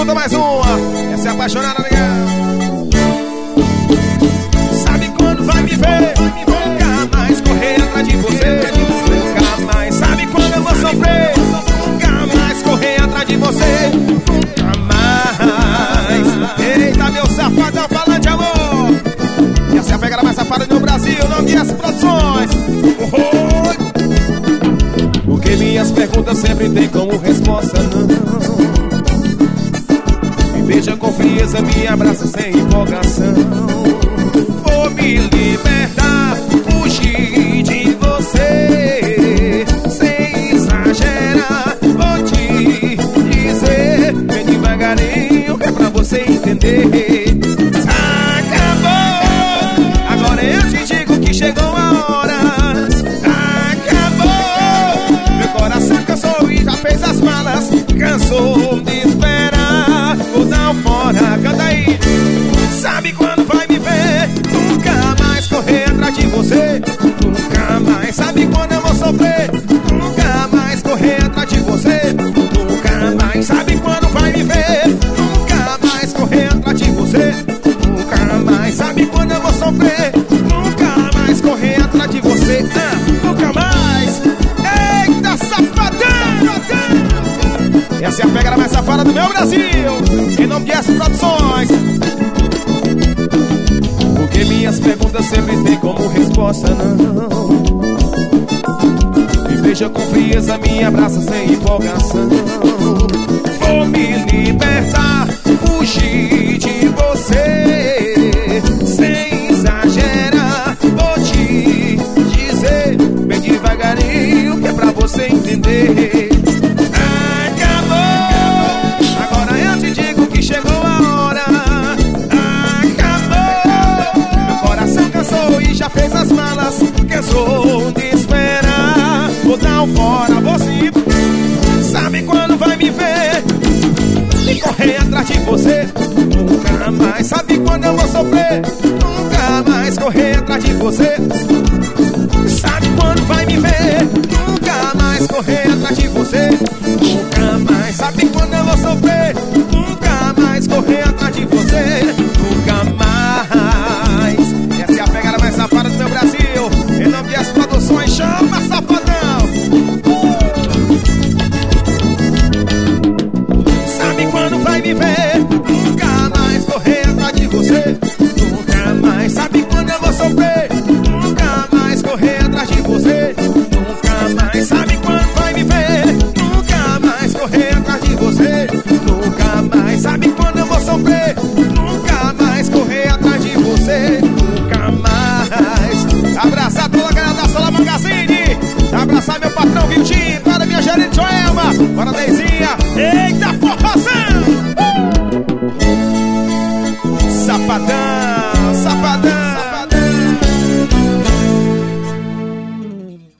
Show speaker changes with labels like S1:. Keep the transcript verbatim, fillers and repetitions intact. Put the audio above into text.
S1: mandou mais uma. Essa é apaixonada, negão. Sabe quando vai me ver? Nunca mais correr atrás de você. Nunca mais. Sabe quando eu vou sofrer? Nunca mais correr atrás de você. Nunca mais. Eita, meu safadão falando de amor. E essa é a pegada mais safada do Brasil. Não Guias Produções. Oh. Porque minhas perguntas sempre tem como resposta não. Me beija com frieza, me abraça sem empolgação. Vou me libertar, fugir de você, sem exagerar. Vou te dizer bem devagarinho, que é pra você entender. Acabou, agora eu te digo que chegou a hora. Coração cansou e já fez as malas. Cansou de esperar. Vou dar um fora, canta aí. Sabe quando vai me ver? Nunca mais correr atrás de você. Nunca mais. Sabe quando eu vou sofrer? Nunca mais correr atrás de você. Nunca mais. Sabe quando vai me ver? Nunca mais correr atrás de você. Nunca mais. Sabe quando eu vou sofrer? Nunca mais correr atrás de você. Ah, nunca mais. Essa é a pegada mais safada do meu Brasil. Em nome de Guias Produções. Porque minhas perguntas sempre tem como resposta não. Me beija com frieza, me abraça sem empolgação. Vou me libertar, fugir de você, sem exagerar. Vou te dizer bem devagarinho, que é pra você entender. Chegou a hora, acabou. Meu coração cansou e já fez as malas. Cansou de esperar. Vou dar um fora, você. Sabe quando vai me ver? E correr atrás de você. Nunca mais. Sabe quando eu vou sofrer? Nunca mais correr atrás de você. Sabe quando vai me ver? Nunca mais correr atrás de você. Nunca mais. Sabe quando eu vou sofrer? Correr atrás de você, nunca mais. Essa é a pegada mais safada do meu Brasil. Em nome das Produções, chama safadão. Sabe quando vai me ver? Nunca mais correr atrás de você. Nunca mais. Sabe quando eu vou sofrer? Nunca mais correr atrás de você. Nunca mais. Sabe quando vai me ver? Nunca mais correr atrás de você. Nunca mais. Sabe quando eu vou sofrer? Nunca mais correr atrás de você. Nunca mais. Abraçar toda a galera da Sola Magazine. Abraçar meu patrão Viltinho. Para minha gerente Joelma. Para a Deizinha. Eita formação. uh! Safadão, safadão.